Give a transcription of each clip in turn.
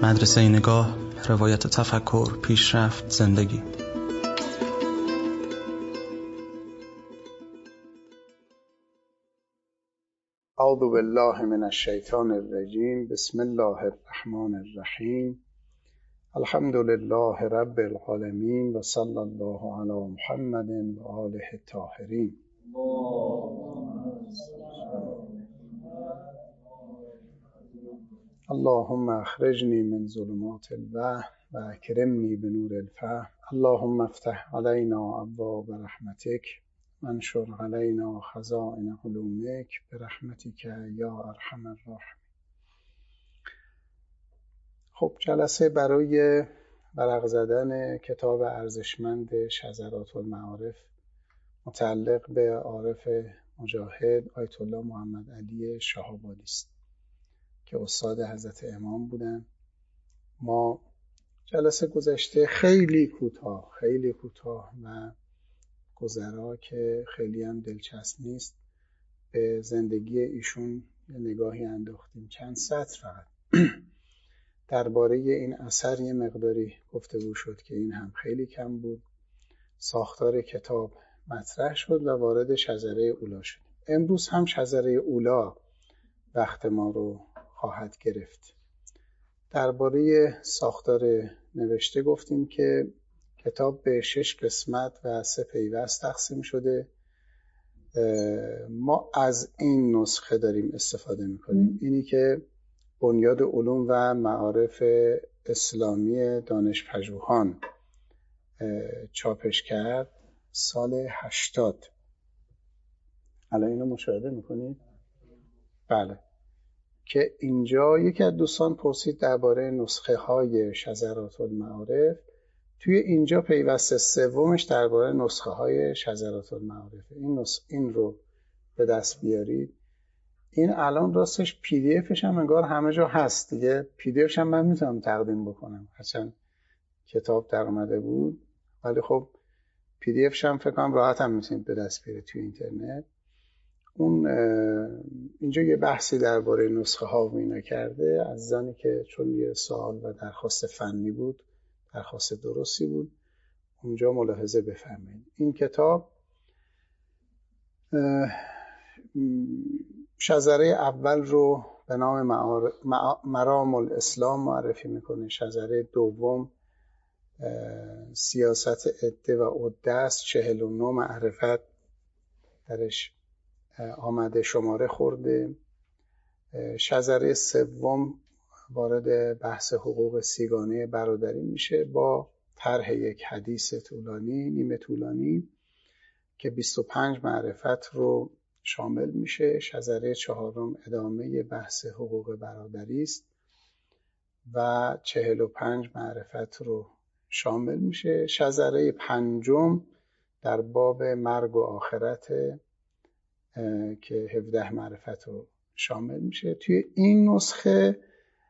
مدرسه نگاه، روایت تفکر، پیشرفت، زندگی. اعوذ بالله من الشیطان الرجیم. بسم الله الرحمن الرحیم. الحمد لله رب العالمین و صلی الله علی محمد و آله الطاهرین. اللهم اخرجنی من ظلمات الوهم و اکرمنی بنور الفهم. اللهم افتح علینا ابواب رحمتک وانشر علینا خزائن علومک برحمتک یا ارحم الراحمین. خب، جلسه برای ورق زدن کتاب ارزشمند شذرات المعارف متعلق به عارف مجاهد آیت الله محمد علی شهابادی است که استاد حضرت امام بودن. ما جلسه گذشته خیلی کوتاه و گذرا که خیلی هم دلچسب نیست به زندگی ایشون یه نگاهی انداختیم، چند سطر فقط. درباره این اثر یه مقداری گفتگو شد که این هم خیلی کم بود. ساختار کتاب مطرح شد و وارد شذره اولا شد. امروز هم شذره اولا وقت ما رو خواهد گرفت. درباره ساختار نوشته گفتیم که کتاب به 6 قسمت و 3 پیوست تقسیم شده. ما از این نسخه داریم استفاده میکنیم، اینی که بنیاد علوم و معارف اسلامی دانشپژوهان چاپش کرد سال 80. الان اینو مشاهده میکنید؟ بله. که اینجا یکی از دوستان پرسید درباره نسخه های شذرات المعارف. توی اینجا پیوست سومش درباره نسخه های شذرات المعارف. این رو به دست بیارید. این الان راستش پی دی افش هم انگار همه جا هست دیگه. پی دی افش هم من میتونم تقدیم بکنم، هرچند کتاب در اومده بود، ولی خب پی دی افش هم فکر کنم راحت هم میتونید به دست بیارید توی اینترنت. اون اینجا یه بحثی درباره نسخه ها و اینا کرده. عزیزانی که چون یه سوال و درخواست فنی بود، درخواست درستی بود، اونجا ملاحظه بفرمایید. این کتاب شذره اول رو به نام مرام الاسلام معرفی میکنه. شذره دوم سیاست عده و عده است. 49 معرفت درش آمده، شماره خورده. شذره سوم وارد بحث حقوق سیگانه برادری میشه با طرح یک حدیث طولانی، نیمه طولانی، که 25 معرفت رو شامل میشه. شذره چهارم ادامه بحث حقوق برادری است و 45 معرفت رو شامل میشه. شذره پنجم در باب مرگ و آخرت که 17 معرفت رو شامل میشه. توی این نسخه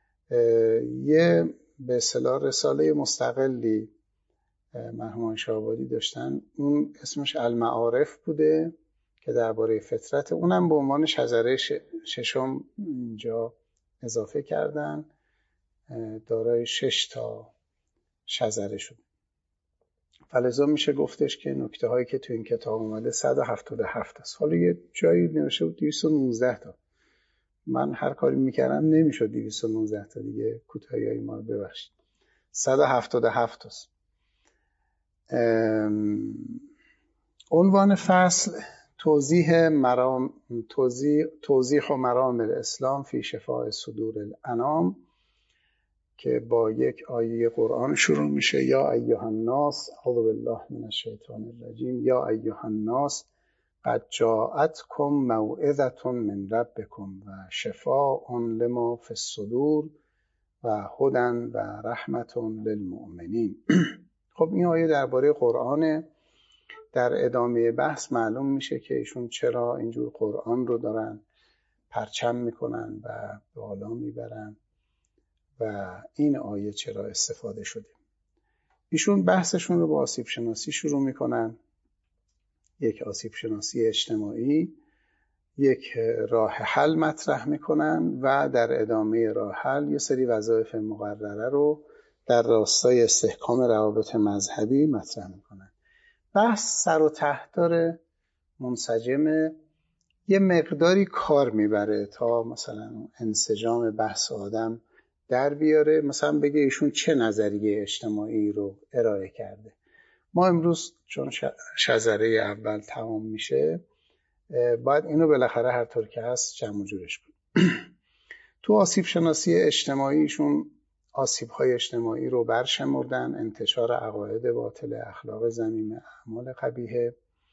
یه به اصطلاح رساله مستقلی مرحوم شهابادی داشتن، اون اسمش المعارف بوده که درباره فطرت، اونم به عنوان شذره ششم اینجا اضافه کردن، دارای 6 تا شذره شد. فلذا میشه گفتش که نکته هایی که تو این کتاب اومده 177 است. حالا یه جایی نوشته بود 219 تا. من هر کاری میکردم نمیشد 219 تا دیگه، کوتاهی های ما رو ببخشید. 177 است. عنوان فصل توضیح و مرام الاسلام فی شفاء صدور الانام، که با یک آیه قرآن شروع میشه. یا ایها الناس، اعوذ بالله من الشیطان الرجیم، یا ایها الناس قد جاءتکم موعظة من ربکم و شفاء لما فی الصدور و هدی و رحمة للمؤمنین. خب این آیه درباره قرآنه. در ادامه بحث معلوم میشه که ایشون چرا اینجور قرآن رو دارن پرچم میکنن و به بالا میبرن و این آیه چرا استفاده شده. ایشون بحثشون رو با آسیب شناسی شروع میکنن، یک آسیب شناسی اجتماعی، یک راه حل مطرح میکنن و در ادامه راه حل یه سری وظایف مقرره رو در راستای استحکام روابط مذهبی مطرح میکنن. بحث سر و ته داره، منسجمه، یه مقداری کار میبره تا مثلا انسجام بحث آدم در بیاره. مثلا بگه ایشون چه نظریه اجتماعی رو ارائه کرده. ما امروز چون شذره اول تمام میشه باید اینو بالاخره هر طور که هست جمع و جورش کنیم. تو آسیب شناسی اجتماعیشون آسیب‌های اجتماعی رو برشمردن: انتشار عقاید باطل، اخلاق ذمیمه، اعمال قبیحه،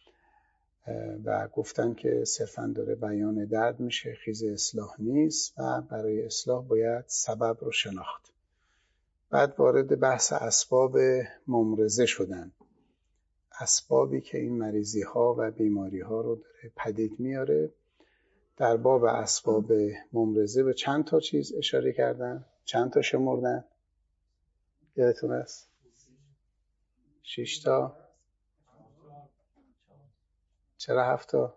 و گفتن که صرفاً داره بیان درد میشه، خیز اصلاح نیست و برای اصلاح باید سبب رو شناخت. بعد وارد بحث اسباب ممرضه شدن، اسبابی که این مریضی ها و بیماری ها رو داره پدید میاره. در باب اسباب ممرضه به چند تا چیز اشاره کردن؟ چند تا شمردن؟ یادتون است؟ 6 تا؟ چرا 7 تا؟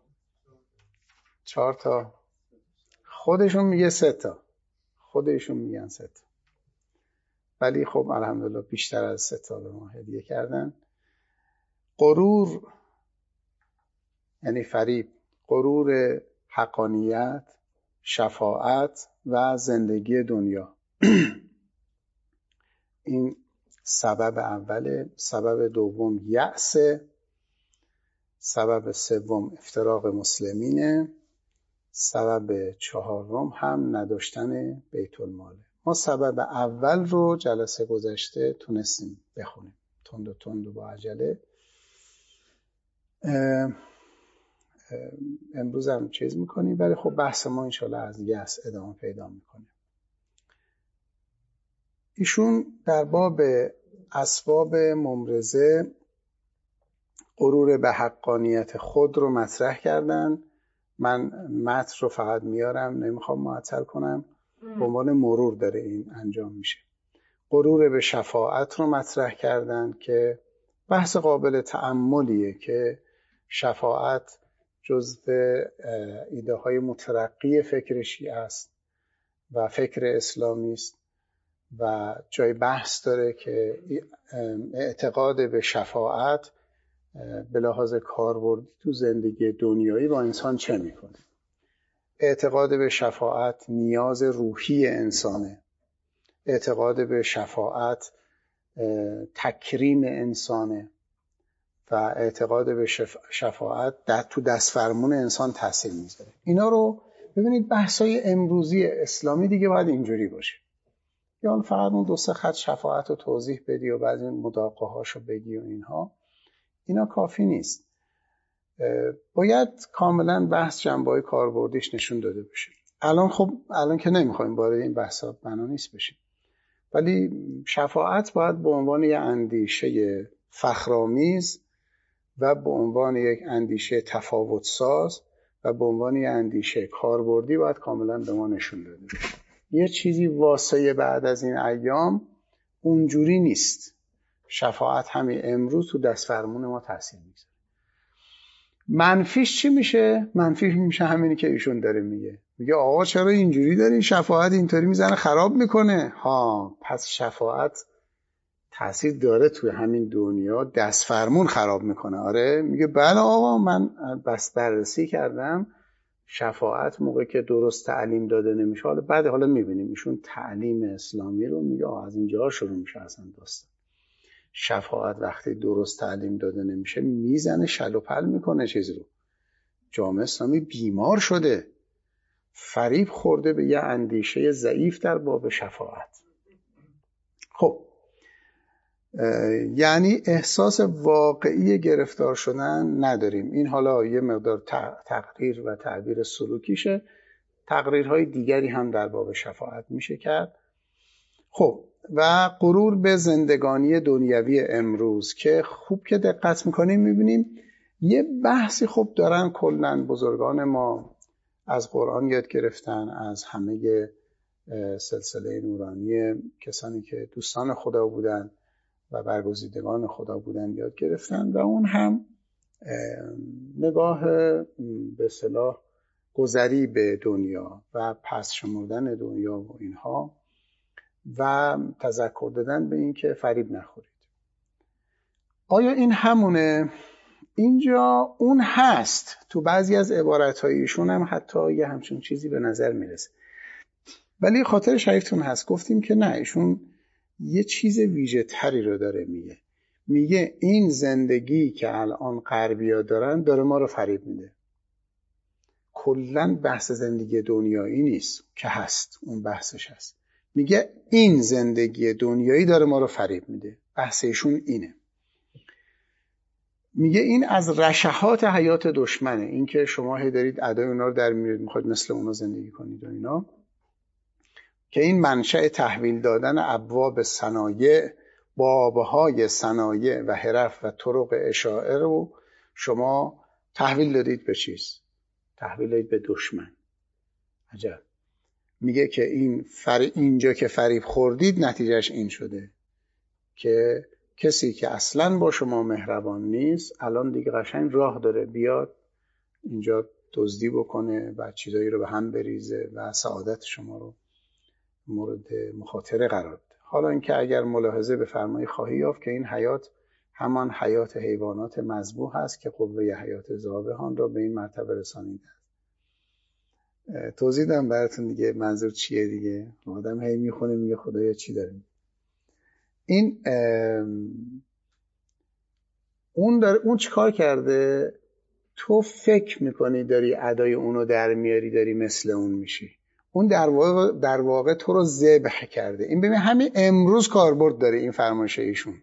4 تا؟ خودشون میگه 3 تا. خودشون میگن 3 تا. ولی خب الحمدلله بیشتر از 3 تا به ما هدیه کردن. غرور یعنی فریب، غرور حقانیت، شفاعت و زندگی دنیا. این سبب اوله. سبب دوم یأس. سبب سوم افتراق مسلمینه. سبب چهارم هم نداشتن بیت الماله. ما سبب اول رو جلسه گذشته تونستیم بخونیم تند و با عجله. امروز هم چیز میکنیم، ولی خب بحث ما انشالله از یأس ادامه پیدا میکنه. ایشون در باب اسباب ممرضه غرور به حقانیت خود رو مطرح کردن. من متن رو فقط میارم، نمیخوام معطل کنم، به عنوان مرور داره این انجام میشه. غرور به شفاعت رو مطرح کردن که بحث قابل تأملیه که شفاعت جزو ایده های مترقی فکر شیعه است و فکر اسلامی است و جای بحث داره که اعتقاد به شفاعت به لحاظ کاربردی تو زندگی دنیایی با انسان چه میکنه. اعتقاد به شفاعت نیاز روحی انسانه. اعتقاد به شفاعت تکریم انسانه و اعتقاد به شفاعت تو دست فرمون انسان تاثیر میذاره. اینا رو ببینید بحثای امروزی اسلامی دیگه باید اینجوری باشه. یا فقط اون 2-3 خط شفاعت رو توضیح بدی و بعضی مداقه هاشو بگی و اینها، اینا کافی نیست. باید کاملا بحث جنبه‌های کاربردیش نشون داده بشه. الان که نمیخوایم وارد این بحثا بنا نیست بشیم، ولی شفاعت باید به عنوان یک اندیشه فخرآمیز و به عنوان یک اندیشه تفاوت ساز و به عنوان یک اندیشه کاربردی باید کاملا به ما نشون داده بشه. یه چیزی واسه بعد از این ایام اونجوری نیست. شفاعت همین امروز تو دست فرمون ما تاثیر میذاره. منفیش چی میشه؟ منفیش میشه همینی که ایشون داره میگه آقا چرا اینجوری داری شفاعت اینطوری میزنه خراب میکنه. پس شفاعت تاثیر داره توی همین دنیا، دست فرمون خراب میکنه. آره میگه بله آقا من بس بررسی کردم، شفاعت موقع که درست تعلیم داده نمیشه. حالا میبینیم ایشون تعلیم اسلامی رو میگه از اینجا شروع میشه اصلا داستان. شفاعت وقتی درست تعلیم داده نمیشه میزنه شل و پل میکنه چیزی رو. جامعه اسلامی بیمار شده، فریب خورده به یه اندیشه ضعیف در باب شفاعت. خب یعنی احساس واقعی گرفتار شدن نداریم. این حالا یه مقدار تقریر و تعبیر سلوکیشه. تقریرهای دیگری هم در باب شفاعت میشه کرد. خب و غرور به زندگانی دنیوی امروز که خوب که دقت میکنیم میبینیم یه بحثی خب دارن کلن بزرگان ما از قرآن یاد گرفتن، از همه سلسله نورانی کسانی که دوستان خدا بودن و برگزیدگان خدا بودن یاد گرفتن و اون هم نگاه به اصطلاح گذری به دنیا و پس شمردن دنیا و اینها و تذکر دادن به این که فریب نخورید. آیا این همونه؟ اینجا اون هست، تو بعضی از عبارت‌هایشون هم حتی یه همچون چیزی به نظر میرسه، ولی خاطر شریفتون هست گفتیم که نه، ایشون یه چیز ویژه تری رو داره میگه این زندگی که الان غربی‌ها دارن داره ما رو فریب میده. کلاً بحث زندگی دنیایی نیست که هست، اون بحثش هست. میگه این زندگی دنیایی داره ما رو فریب میده. بحث ایشون اینه. میگه این از رشحات حیات دشمنه، این که شما هی دارید ادای اونا رو در میارید، میخواید مثل اونا زندگی کنید و اینا، که این منشأ تحویل دادن ابواب صنایع، بابهای صنایع و حرف و طرق اشاعه رو شما تحویل دادید به چیز؟ تحویل دادید به دشمن. عجب. میگه که اینجا که فریب خوردید نتیجهش این شده که کسی که اصلاً با شما مهربان نیست الان دیگه قشنگ راه داره بیاد اینجا دزدی بکنه و چیزایی رو به هم بریزه و سعادت شما رو مورد مخاطره قرار بده. حالا اینکه اگر ملاحظه بفرمایید خواهی یافت که این حیات همان حیات حیوانات مذبوح است که قوه حیات ذابحان را به این مرتبه رسانیده است. توضیح دادم براتون دیگه منظور چیه دیگه. آدم هی میخونه میگه خدایا چی داریم. این اون چیکار کرده؟ تو فکر میکنی داری ادای اونو در میاری، داری مثل اون میشی. اون در واقع تو رو ذبح کرده. این ببین همین امروز کاربرد داره این فرمایش ایشون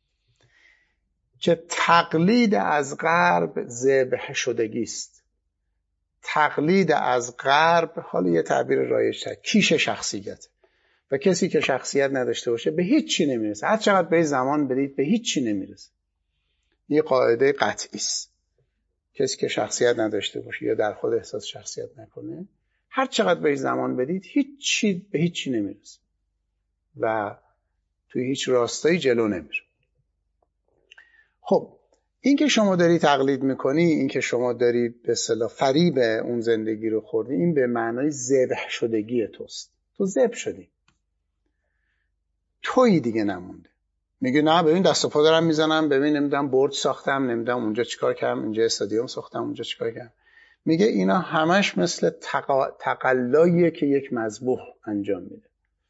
که تقلید از غرب ذبح شدگی است. تقلید از غرب، حالا یه تعبیر رایج‌تر، کیش شخصیت. و کسی که شخصیت نداشته باشه به هیچ چی نمیرسه. هر چقدر به زمان بدید به هیچ چی نمیرسه. یه قاعده قطعی است. کسی که شخصیت نداشته باشه یا در خود احساس شخصیت نکنه، هر چقدر به زمان بدید به هیچ چی نمیرسه و توی هیچ راستایی جلو نمیره. خب این که شما داری تقلید میکنی، این که شما داری به اصطلاح فریب اون زندگی رو خوردی، این به معنای ذبح شدگی توست. تو ذبح شدی، تویی دیگه نمونده. میگه نه ببین دست و پا دارم میزنم، ببین نمیدونم برج ساختم، نمیدونم اونجا چیکار کردم، اینجا استادیوم ساختم، اونجا چیکار کردم. میگه اینا همش مثل تقلاییه که یک مذبوح انجام میده.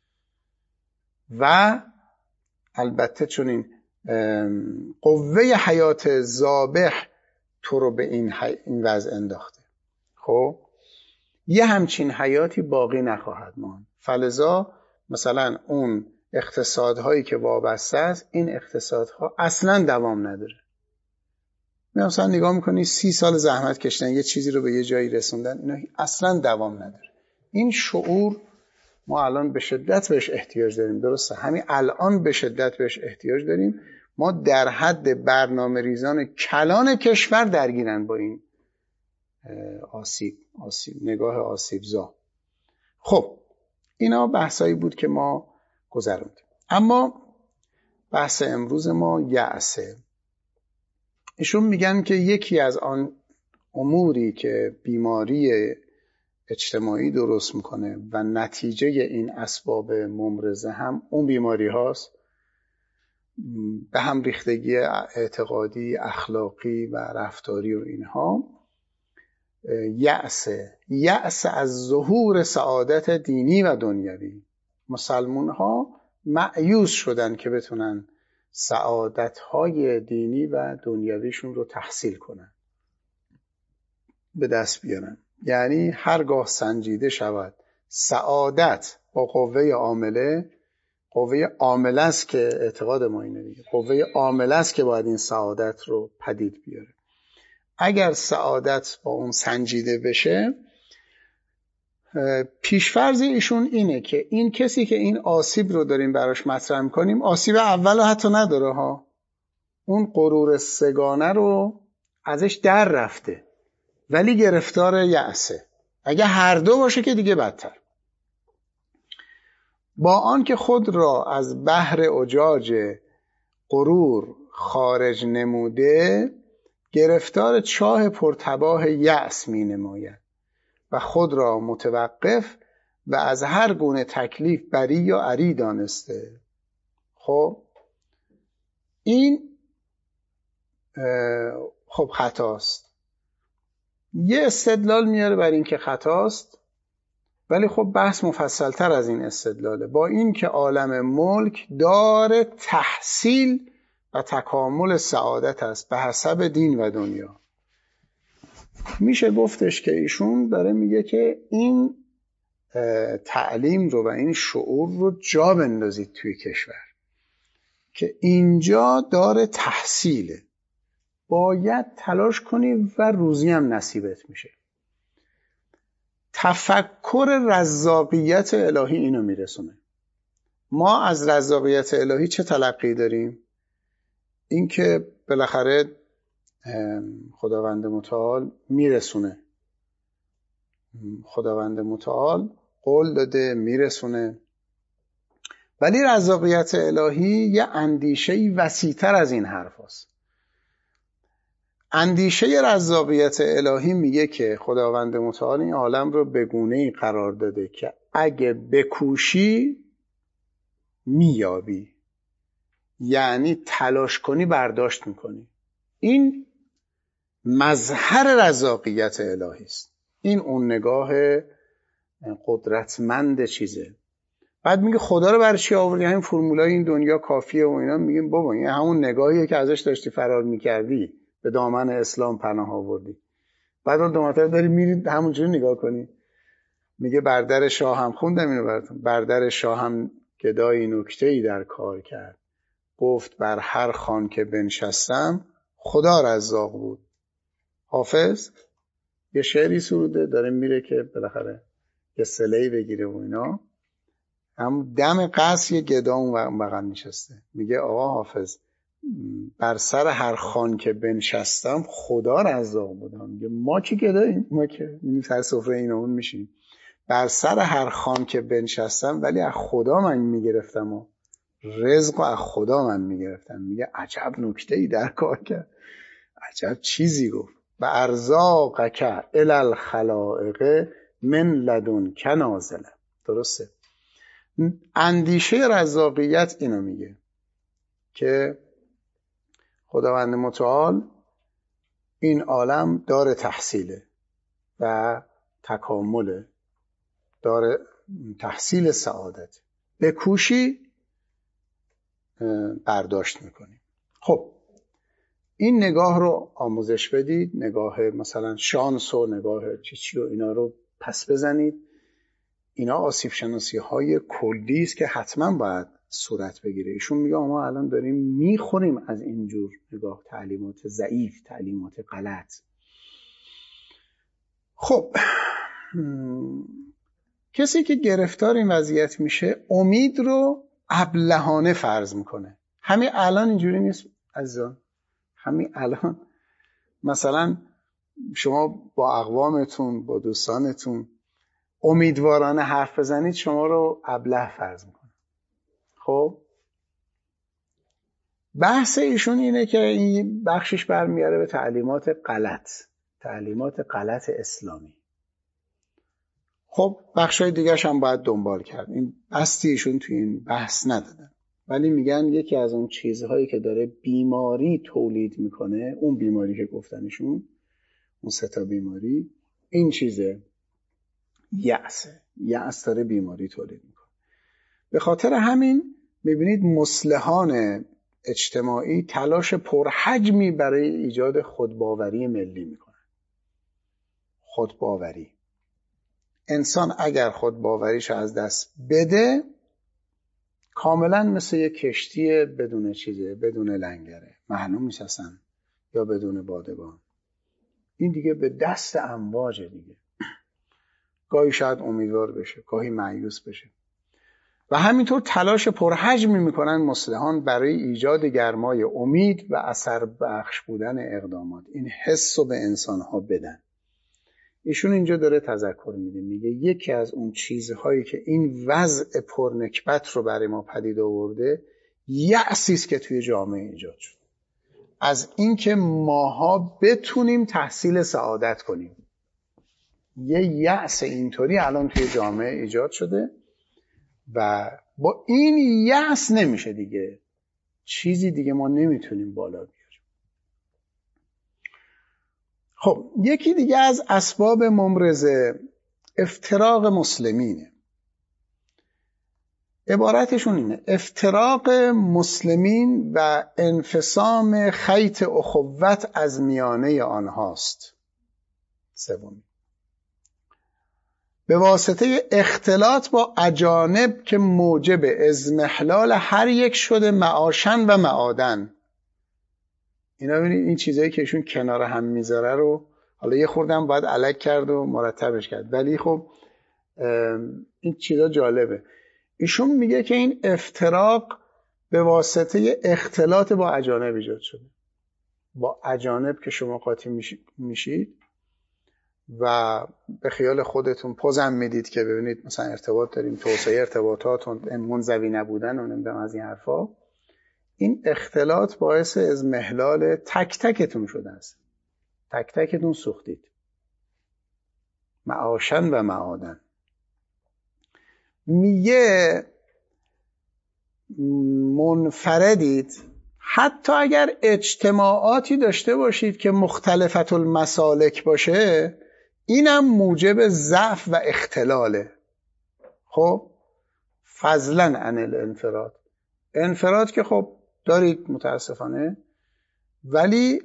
و البته چون این قوه حیات ذابح تو رو به این وضع انداخته، خب یه همچین حیاتی باقی نخواهد ماند. فلذا مثلا اون اقتصادهایی که وابسته است، این اقتصادها اصلا دوام نداره. مثلا نگاه میکنی 30 سال زحمت کشیدن یه چیزی رو به یه جایی رسوندن، اینا اصلا دوام نداره. این شعور ما الان به شدت بهش احتیاج داریم. درسته همین الان به شدت بهش احتیاج داریم. ما در حد برنامه ریزان کلان کشور درگیرن با این آسیب نگاه آسیبزا. خب اینا بحثایی بود که ما گذروندیم. اما بحث امروز ما یأسه. ایشون میگن که یکی از آن اموری که بیماری اجتماعی درست میکنه و نتیجه این اسباب ممرضه هم اون بیماری هاست، به هم ریختگی اعتقادی، اخلاقی و رفتاری و اینها. یأس از ظهور سعادت دینی و دنیوی. مسلمان ها مأیوس شدن که بتونن سعادت‌های دینی و دنیویشون رو تحصیل کنن، به دست بیارن. یعنی هرگاه سنجیده شود سعادت با قوه عامله است که اعتقاد ما اینه دیگه، قوه عامله است که باید این سعادت رو پدید بیاره. اگر سعادت با اون سنجیده بشه، پیشفرض ایشون اینه که این کسی که این آسیب رو داریم براش مطرح می‌کنیم، آسیب اول حتی نداره ها، اون غرور سگانه رو ازش در رفته ولی گرفتار یأسه. اگه هر دو باشه که دیگه بدتر. با آن که خود را از بحر اجاج غرور خارج نموده، گرفتار چاه پرتباه یأس می نماید و خود را متوقف و از هر گونه تکلیف بری یا عری دانسته. خب این خب خطاست. یه استدلال میاره بر این که خطاست، ولی خب بحث مفصلتر از این استدلاله. با این که عالم ملک دار تحصیل و تکامل سعادت است به حسب دین و دنیا. میشه گفتش که ایشون داره میگه که این تعلیم رو و این شعور رو جا بندازید توی کشور که اینجا دار تحصیله، باید تلاش کنی و روزی هم نصیبت میشه. تفکر رزاقیت الهی اینو میرسونه. ما از رزاقیت الهی چه تلقی داریم؟ این که بالاخره خداوند متعال میرسونه، خداوند متعال قول داده میرسونه. ولی رزاقیت الهی یه اندیشه‌ای وسیع‌تر از این حرف هست. اندیشه رزاقیت الهی میگه که خداوند متعال این عالم رو به گونه‌ای قرار داده که اگه بکوشی میابی، یعنی تلاش کنی برداشت میکنی. این مظهر رزاقیت الهی است. این اون نگاه قدرتمند چیزه. بعد میگه خدا رو برای چی آوردی؟ همین فرمولای این دنیا کافیه و اینا. میگیم بابا این همون نگاهیه که ازش داشتی فرار میکردی، به دامن اسلام پناه آوردی. بعد اون دو مرتبه داری میری همونجوری نگاه کنی. میگه بر در شاه هم، خوندم اینو براتون، بر در شاه هم گدایی نکته‌ای در کار کرد، گفت بر هر خوان که بنشستم خدا رزاق بود. حافظ یه شعری سروده، داره میره که بالاخره یه صله‌ای بگیره و اینا، هم دم قصر یه گدا اون بغل نشسته. میگه آقا حافظ بر سر هر خوان که بنشستم خدا رزاق بودم. میگه ما که گداییم، ما که سر سفره این و اون میشیم. بر سر هر خوان که بنشستم ولی از خدا من میگرفتم و رزق از خدا من میگرفتم. میگه عجب نکته‌ای در کار کرد، عجب چیزی گفت. و ارزاقک الی الخلائق من لدنک نازله. درسته؟ اندیشه رزاقیت اینو میگه که خداوند متعال این عالم داره تحصیله و تکامله، داره تحصیل سعادت، بکوشی برداشت میکنی. خب این نگاه رو آموزش بدید، نگاه مثلا شانس و نگاه چی و اینا رو پس بزنید. اینا آسیب شناسی های کلی است که حتما باید صورت بگیره. ایشون میگه ما الان داریم میخوریم از اینجور نگاه، تعلیمات ضعیف، تعلیمات غلط. خب کسی که گرفتار این وضعیت میشه امید رو ابلهانه فرض میکنه. همین الان اینجوری نیست عزیزان. همین الان مثلا شما با اقوامتون، با دوستانتون امیدوارانه حرف بزنید، شما رو ابله فرض میکنه. خب بحث ایشون اینه که این بخشش برمیاره به تعلیمات غلط اسلامی. خب بخشای دیگرش هم باید دنبال کرد. این بستی ایشون توی این بحث ندادن، ولی میگن یکی از اون چیزهایی که داره بیماری تولید میکنه، اون بیماری که گفتنشون، اون 3 بیماری، این چیزه یأس داره بیماری تولید میکنه. به خاطر همین میبینید مصلحان اجتماعی تلاش پرحجمی برای ایجاد خودباوری ملی میکنن. خودباوری، انسان اگر خودباوریش از دست بده کاملا مثل یک کشتی بدون چیزه، بدون لنگره، معلوم نیست اصلا، یا بدون بادبان. این دیگه به دست امواجه دیگه. گاهی شاید امیدوار بشه، گاهی مایوس بشه. و همینطور تلاش پرحجمی میکنن مصلحان برای ایجاد گرمای امید و اثر بخش بودن اقدامات. این حس رو به انسانها بدن. ایشون اینجا داره تذکر میده، میگه یکی از اون چیزهایی که این وضع پرنکبت رو برای ما پدید آورده یأسی است که توی جامعه ایجاد شد از اینکه ماها بتونیم تحصیل سعادت کنیم. یه یأس اینطوری الان توی جامعه ایجاد شده و با این یأس نمیشه دیگه، چیزی دیگه ما نمیتونیم بالا بیاریم. خب یکی دیگه از اسباب ممرض افتراق مسلمینه. عبارتشون اینه: افتراق مسلمین و انفصام خیط اخوت از میانه آنهاست. سومی، به واسطه اختلاط با اجانب که موجب اضمحلال هر یک شده معاشن و معادن. اینا ببینید این چیزایی که ایشون کنار هم میذاره رو حالا یه خوردم باید الگ کرد و مرتبش کرد، ولی خب این چیزا جالبه. ایشون میگه که این افتراق به واسطه اختلاط با اجانب ایجاد شده. با اجانب که شما قاطی میشید و به خیال خودتون پوزم میدید که ببینید مثلا ارتباط داریم، توسعه ارتباطات و منزوی نبودن و نمیدونم از این حرفا، این اختلاط باعث اضمحلال تک تکتون شده است. تک تکتون سوختید. معاشن و معادن. میگه منفردید حتی اگر اجتماعاتی داشته باشید که مختلفت المسالک باشه، اینم موجب ضعف و اختلاله. خب فضلا عن الانفراد، انفراد که خب دارید متاسفانه، ولی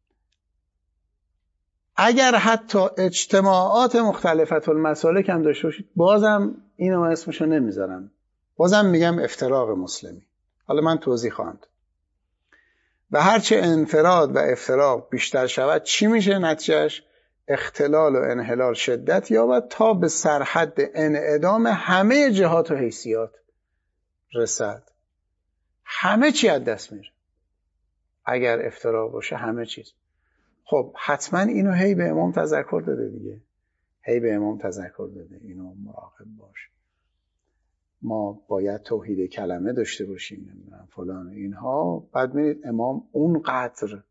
اگر حتی اجتماعات مختلفت المسالک هم داشته باشید، بازم اینو اسمشو نمیذارم، بازم میگم افتراق مسلمی. حالا من توضیح خواهم داد. و هرچه انفراد و افتراق بیشتر شود چی میشه نتیجهش؟ اختلال و انحلال شدت یابد تا به سرحد انعدام همه جهات و حیثیات رسد. همه چی از دست میره اگر افتراق باشه، همه چیز. خب حتما اینو هی به امام تذکر داده دیگه، هی به امام تذکر داده اینو مراقب باش، ما باید توحید کلمه داشته باشیم، نمیدونم فلان اینها. بعد می‌بینید امام اونقدر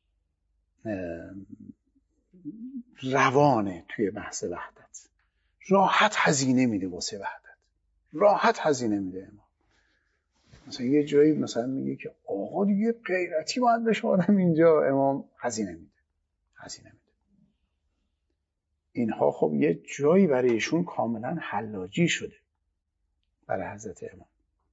روانه توی بحث وحدت، راحت هزینه میده واسه وحدت، راحت هزینه میده امام. مثلا یه جایی مثلا میگه که آقا دیگه غیرتی باید بشه آدم اینجا، امام هزینه میده. اینها خب یه جایی برای ایشون کاملا حلاجی شده برای حضرت امام.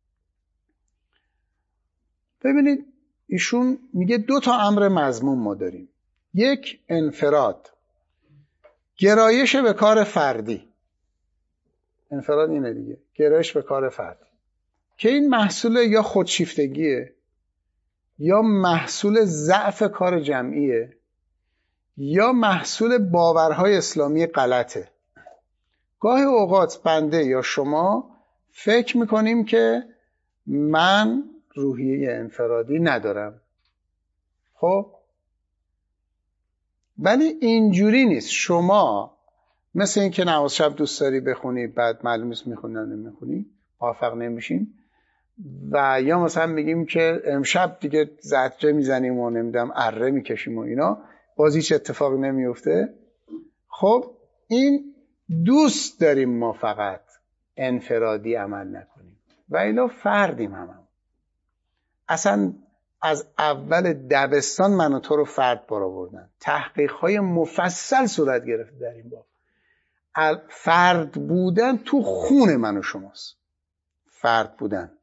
ببینید ایشون میگه 2 امر مذموم ما داریم. یک، انفراد، گرایش به کار فردی. انفراد اینه دیگه، گرایش به کار فردی، که این محصول یا خودشیفتگیه، یا محصول ضعف کار جمعیه، یا محصول باورهای اسلامی غلطه. گاهی اوقات بنده یا شما فکر میکنیم که من روحیه انفرادی ندارم، خب ولی اینجوری نیست. شما مثل این که نماز شب دوست داری بخونی، بعد معلوم نیست میخونی یا نمیخونی، موفق نمیشیم، و یا مثلا میگیم که امشب دیگه زجه میزنیم و نمیدونم اره میکشیم و اینا، باز هیچ اتفاق نمیفته. خب این دوست داریم ما فقط انفرادی عمل نکنیم، و الا فردیم همون. اصلا از اول دبستان من و تو رو فرد برآوردن، تحقیق‌های مفصل صورت گرفته در این باب. فرد بودن تو خون من و شماست، فرد بودن.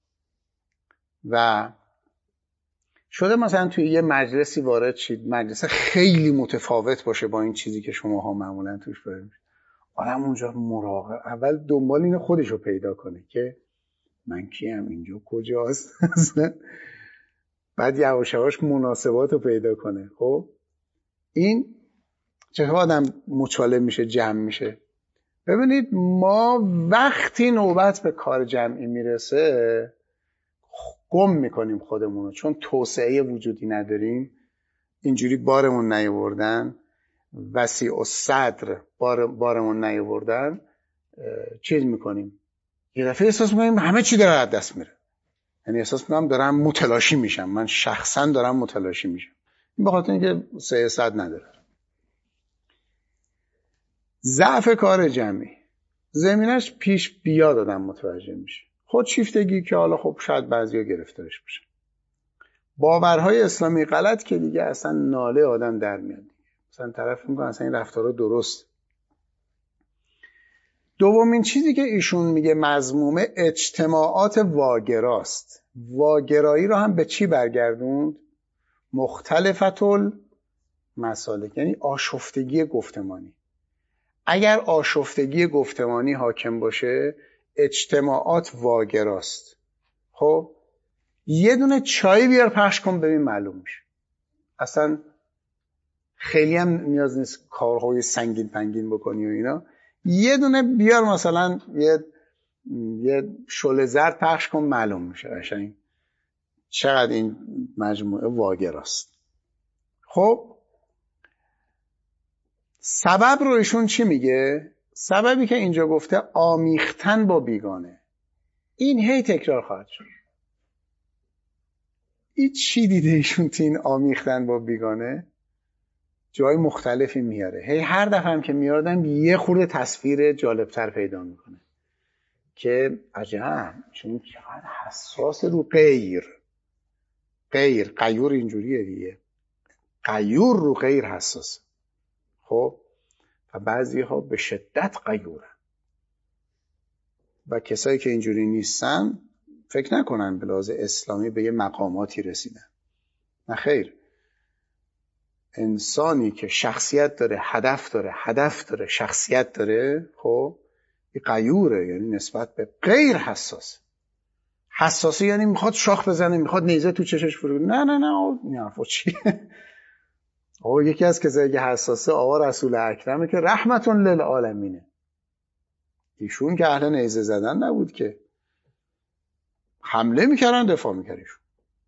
و شده مثلا توی یه مجلسی وارد شید، مجلس خیلی متفاوت باشه با این چیزی که شماها معمولا توش برید، آدم اونجا مراقب، اول دنبال اینو خودشو پیدا کنه که من کیم، اینجا کجاست، بعد یواش یواش مناسبات رو پیدا کنه. خب این چطور آدم مچاله میشه، جمع میشه. ببینید ما وقتی نوبت به کار جمعی میرسه گم میکنیم خودمونو، چون توسعه وجودی نداریم، اینجوری بارمون نیاوردن، وسیع الصدر بارمون نیاوردن، چیز میکنیم، یه دفعه احساس میکنیم همه چی داره از دست میره. یعنی احساس میکنم دارم متلاشی میشم، من شخصا دارم متلاشی میشم. این به خاطر اینکه سیاست نداره. ضعف کار جمعی زمینش پیش بیاد آدم متوجه میشه. خودشیفتگی که حالا خب شاید بعضیا گرفتارش بشن. باورهای اسلامی غلط که دیگه اصلا ناله آدم در میاد. مثلا طرف میگه اصلا این رفتارا درست. دومین چیزی که ایشون میگه مذمومه اجتماعات واگراست. واگرایی رو هم به چی برگردوند؟ مختلفت المسالک، یعنی آشفتگی گفتمانی. اگر آشفتگی گفتمانی حاکم باشه اجتماعات واگراست. خب یه دونه چای بیار پخش کن ببین معلوم میشه. اصلا خیلی هم نیاز نیست کارهای سنگین پنگین بکنی و اینا. یه دونه بیار مثلا یه شعله زرد پخش کن معلوم میشه قشنگ چقدر این مجموعه واگراست. خب سبب رو ایشون چی میگه؟ سببی که اینجا گفته آمیختن با بیگانه. این هی تکرار خواهد شد. این چی دیده ایشون تو این آمیختن با بیگانه؟ جای مختلفی میاره. هی هر دفعه هم که میاردم یه خورده تصویر جالبتر پیدا میکنه که عجب چون چقدر حساس رو غیر غیور اینجوریه دیگه. غیور رو غیر حساس. خب و بعضی ها به شدت غیورن و کسایی که اینجوری نیستن فکر نکنن به لحاظ اسلامی به یه مقاماتی رسیدن. نه خیر. انسانی که شخصیت داره، هدف داره، شخصیت داره، خب این غیوره، یعنی نسبت به غیر حساس. حساسی یعنی میخواد شاخ بزنه، میخواد نیزه تو چشش فرو. نه این حرفا چیه؟ آقا یکی از کسایی که حساسه آقا رسول اکرمه که رحمتون للعالمینه. ایشون که اهل نیزه زدن نبود که حمله میکردن دفاع میکردیشون.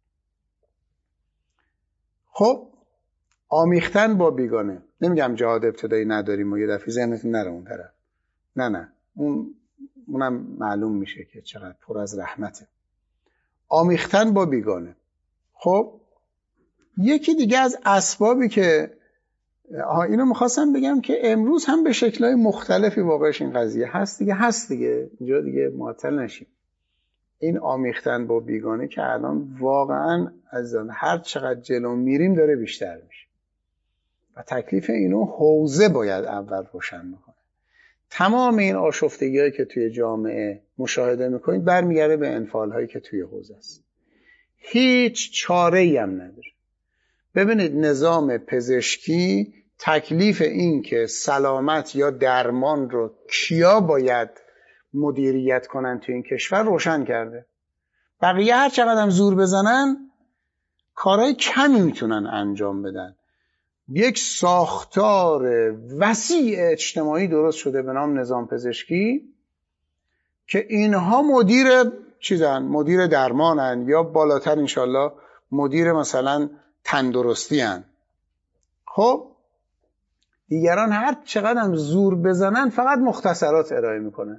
خب آمیختن با بیگانه. نمیگم جهاد ابتدایی نداریم و یه دفعه ذهنتون نره اون طرف. نه اونم معلوم میشه که چقدر پر از رحمته. آمیختن با بیگانه. خب یکی دیگه از اسبابی که اینو میخواستم بگم که امروز هم به شکل‌های مختلفی واقعش این قضیه هست دیگه اینجا دیگه معطل نشیم. این آمیختن با بیگانه که الان واقعا از هر چقدر جلو میریم داره بیشتر میشه و تکلیف اینو حوزه باید اول روشن میکنه. تمام این آشفتگی‌هایی که توی جامعه مشاهده میکنید برمیگرده به انفعال‌هایی که توی حوزه است. هیچ چاره‌ای هم نداره. ببینید نظام پزشکی تکلیف این که سلامت یا درمان رو کیا باید مدیریت کنن توی این کشور روشن کرده. بقیه هر چقدر هم زور بزنن کارهای کمی میتونن انجام بدن. یک ساختار وسیع اجتماعی درست شده به نام نظام پزشکی که اینها مدیر درمانن یا بالاتر انشالله مدیر مثلا تندرستی هن. خب دیگران هر چقدر هم زور بزنن فقط مختصرات ارائه میکنن.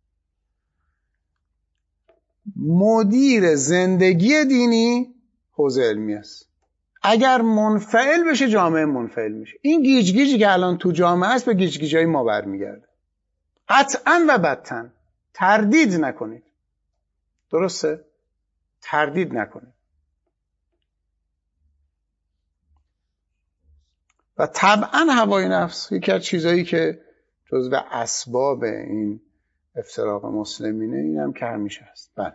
مدیر زندگی دینی حوزه علمی است. اگر منفعل بشه جامعه منفعل میشه. این گیجگیجی که الان تو جامعه است به گیجگیجای ما برمیگرده. قطعا و بطن تردید نکنید. درسته؟ تردید نکنید. و طبعا هوای نفس یکی از چیزایی که جزو اسباب این افتراق مسلمینه این هم که همیشه هست. بله.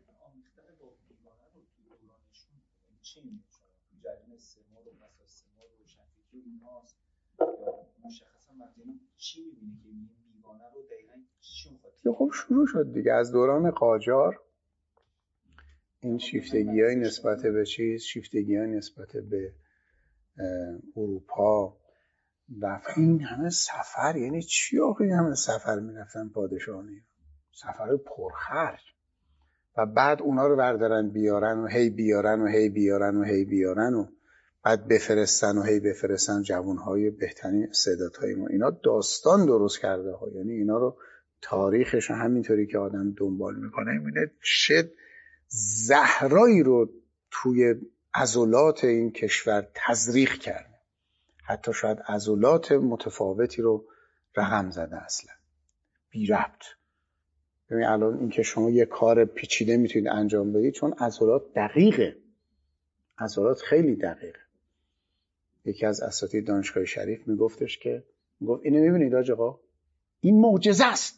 خب شروع شد دیگه از دوران قاجار این شیفتگی‌های نسبت به شیفتگی‌های نسبت به اروپا رفت. این همه سفر یعنی چی آخه؟ این همه سفر میرفتن پادشاهانی، سفر پرخرج و بعد اونا رو بردارن بیارن و هی بیارن و بعد بفرستن و هی بفرستن جوانهای بهترین استعدادهای ما. اینا داستان درست کرده ها. یعنی اینا رو تاریخش همینطوری که آدم دنبال میکنه میبینه چه زهرایی رو توی عضلات این کشور تزریق کرده. حتی شاید عضلات متفاوتی رو رقم زده اصلا، بی ربط. ببین الان اینکه شما یه کار پیچیده میتونید انجام بدید چون عضلات دقیقه، عضلات خیلی دقیقه. یکی از اساتید دانشگاه شریف میگفتش که میگفت اینو میبینید حاج آقا، این معجزه است.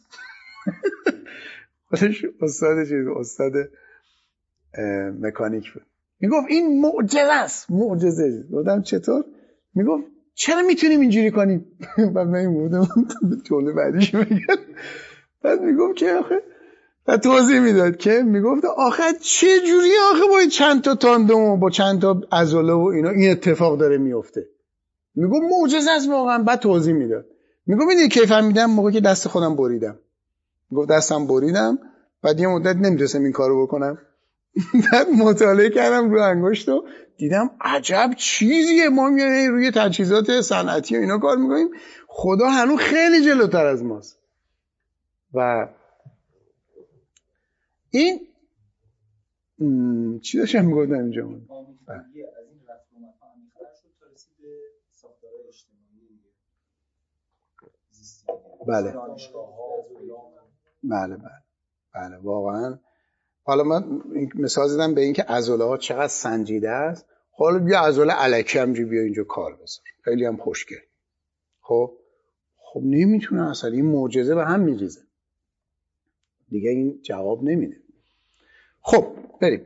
خودش استاد مکانیک بود، میگفت این معجزه است، معجزه. گفتم چطور؟ میگفت چرا میتونیم اینجوری کنیم؟ بعد من بودم جمله بعدیش میگم، بعد میگفت که آخه و توضیح میداد که میگفت آخه چه جوری آخه با چند تا تاندم و با چند تا عضله و اینا این اتفاق داره میفته. میگفت معجزه است واقعا. بعد توضیح میداد، میگفت میدونی کی فهمیدم؟ موقعی که دست خودم بریدم. میگفت دستم بریدم، بعد یه مدت نمیتونستم این کارو بکنم. بعد مطالعه کردم روی انگشت و دیدم عجب چیزیه، ما میانیم روی تجهیزات صنعتی و اینا کار میکنیم، خدا هنوز خیلی جلوتر از ماست. و این چی داشتم میگفتم اینجا؟ از این رفت و مفاهیم آمیختر شد تا رسید به ساختارهای اجتماعی زیستی. بله. بله واقعا. حالا من مثال زدم به این که عضله ها چقدر سنجیده است. حالا بیا عضله الکی همجوری بیا اینجا کار بذار، خیلی هم خوشگل. خب نمیتونه اصلا، این معجزه به هم میریزه دیگه، این جواب نمیده. خب بریم.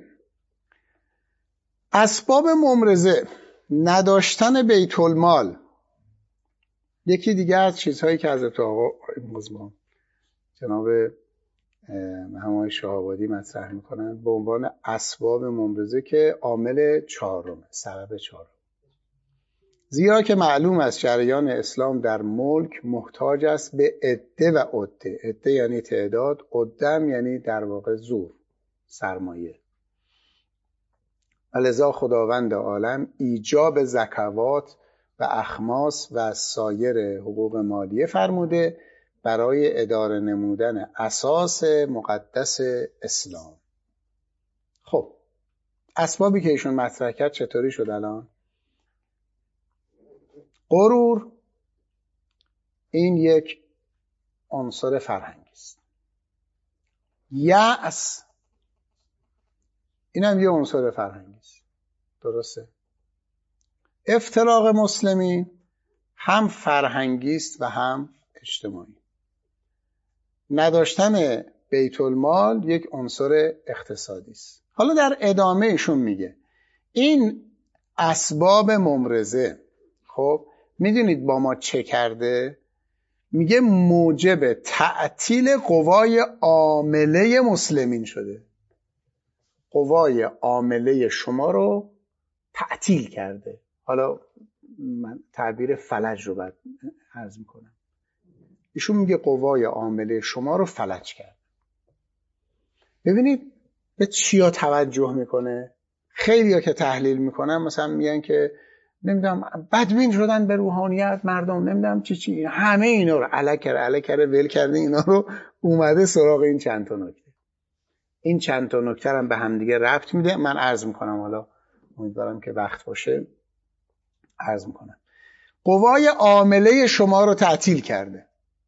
اسباب ممرضه، نداشتن بیت المال، یکی دیگه از چیزهایی که حضرت آقا مزمان جناب همای شاه‌آبادی مطرح میکنن به عنوان اسباب ممرضه که عامل چهارم، سبب چهارم. زیرا که معلوم است جریان اسلام در ملک محتاج است به عده و عده. عده یعنی تعداد، عده یعنی در واقع زور، سرمایه. لذا خداوند عالم ایجاب زکوات و اخماس و سایر حقوق مالیه فرموده برای اداره نمودن اساس مقدس اسلام. خب اسبابی که ایشون مطرح کرد چطوری شد الان؟ غرور این یک عنصر فرهنگی است. یأس این هم یه عنصر فرهنگی است. درسته؟ افتراق مسلمین هم فرهنگی است و هم اجتماعی. نداشتن بیت المال یک عنصر اقتصادی است. حالا در ادامه ایشون میگه این اسباب ممرضه، خب میدونید با ما چه کرده؟ میگه موجب تعطیل قوای عامله مسلمین شده. قوای عامله شما رو تعطیل کرده. حالا من تعبیر فلج رو بعد عرض میکنم. ایشون میگه قوای عامله شما رو فلج کرد. ببینید به چیا توجه میکنه؟ خیلی ها که تحلیل میکنن مثلا میگن که نمیدونم بدبین شدن به روحانیت مردم، نمیدونم چی همه اینا رو الکره ول کرده، اینا رو اومده سراغ این چند تا نکته. این چند تا نکته هم به هم دیگه ربط میده. من عرض میکنم، حالا امیدوارم که وقت باشه عرض میکنم. قوای عامله شما رو تعطیل کرده.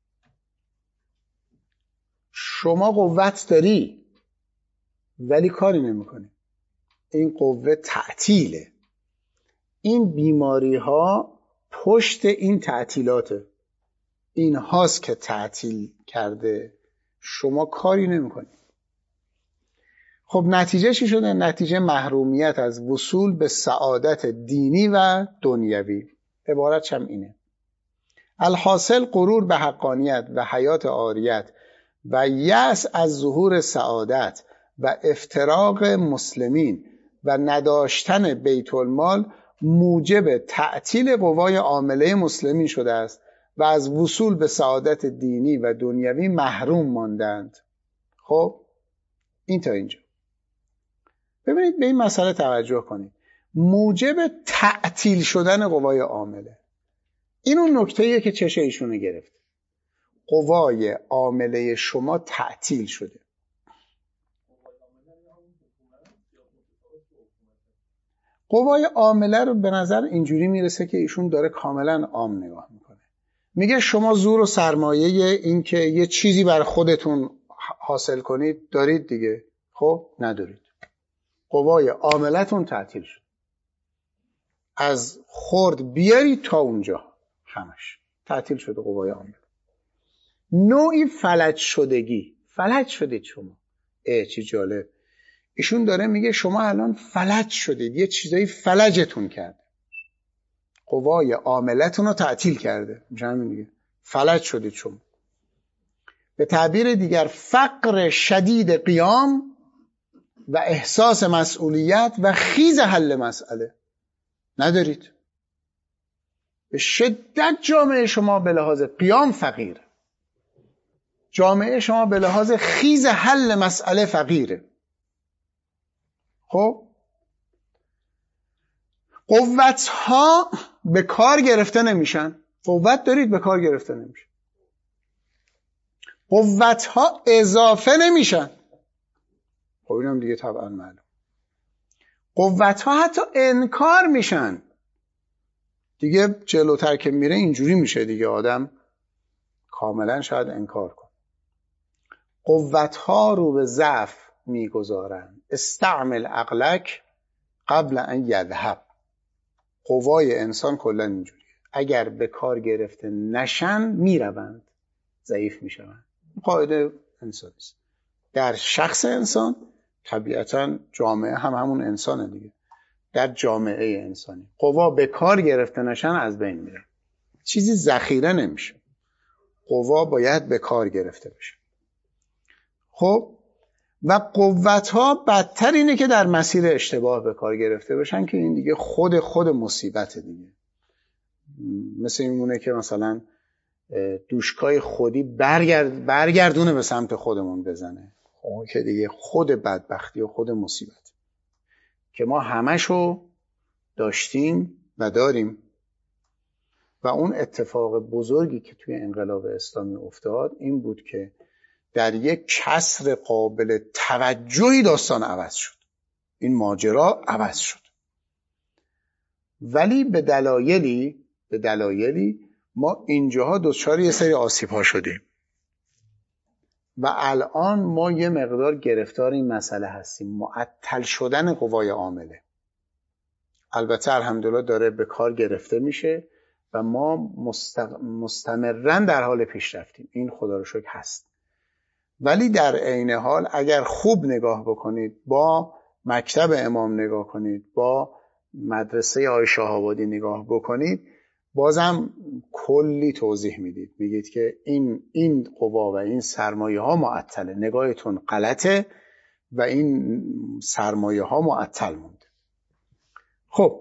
شما قوت داری ولی کاری نمیکنی. این قوه تعطیله. این بیماری ها پشت این تعطیلاته. این هاست که تعطیل کرده، شما کاری نمیکنی. خب نتیجه چی شده؟ نتیجه محرومیت از وصول به سعادت دینی و دنیوی. عبارتش هم اینه. الحاصل غرور به حقانیت و حیات عاریت و یأس از ظهور سعادت و افتراق مسلمین و نداشتن بیت المال موجب تعطیل قوای عامله مسلمین شده است و از وصول به سعادت دینی و دنیوی محروم ماندند. خب این تا اینجا. ببینید به این مسئله توجه کنید. موجب تعطیل شدن قوای عامله. این اون نکته‌ایه که چشه ایشونو گرفت. قوای عامله شما تعطیل شده. قوای عامله رو به نظر اینجوری میرسه که ایشون داره کاملا عام نگاه میکنه. میگه شما زور و سرمایه این که یه چیزی بر خودتون حاصل کنید دارید دیگه. خب ندارید. قوای عاملتون تعطیل شد. از خرد بیارید تا اونجا همش تعطیل شده قوای عامل. نوعی فلج شدگی. فلج شدید شما. چی جالب. ایشون داره میگه شما الان فلج شدید. یه چیزایی فلجتون کرده. قوای عاملتون رو تعطیل کرده. میشه همین دیگه. فلج شدید شما. به تعبیر دیگر فقر شدید قیام و احساس مسئولیت و خیز حل مسئله ندارید. به شدت جامعه شما به لحاظ قیام فقیره. جامعه شما به لحاظ خیز حل مسئله فقیره. خب قوت ها به کار گرفته نمیشن. قوت دارید به کار گرفته نمیشن. قوت ها اضافه نمیشن. خب اینم دیگه طبعا معلوم. قوت ها حتی انکار میشن. دیگه جلوتر که میره اینجوری میشه دیگه. آدم کاملا شاید انکار کنه. قوت ها رو به ضعف میگذارن. استعمل عقلک قبل ان یذهب. قوای انسان کلا اینجوریه. اگر به کار گرفته نشن میروند، ضعیف میشوند. قاعده انسانی است. در شخص انسان طبیعتا جامعه هم همون انسانه دیگه. در جامعه انسانی قوا به کار گرفته نشن از بین میره. چیزی ذخیره نمیشه. قوا باید به کار گرفته بشه. خب و قوت ها بدتر اینه که در مسیر اشتباه به کار گرفته بشن که این دیگه خود مصیبت دیگه. مثل این مونه که مثلا دوشکای خودی برگردونه به سمت خودمون بزنه. خب که دیگه خود بدبختی و خود مصیبت که ما همشو داشتیم و داریم. و اون اتفاق بزرگی که توی انقلاب اسلامی افتاد این بود که در یک کسر قابل توجهی داستان عوض شد. این ماجرا عوض شد. ولی به دلایلی ما اینجاها دچار یه سری آسیب‌ها شدیم و الان ما یه مقدار گرفتار این مسئله هستیم. معطل شدن قوای عامله. البته الحمدلله داره به کار گرفته میشه و ما مستمراً در حال پیشرفتیم. این خدا رو شکر هست. ولی در عین حال اگر خوب نگاه بکنید، با مکتب امام نگاه کنید، با مدرسه آقای شاه‌آبادی نگاه بکنید، بازم کلی توضیح میدید. میگید که این قوا و این سرمایه ها معطله. نگاهتون غلطه و این سرمایه ها معطل مونده. خب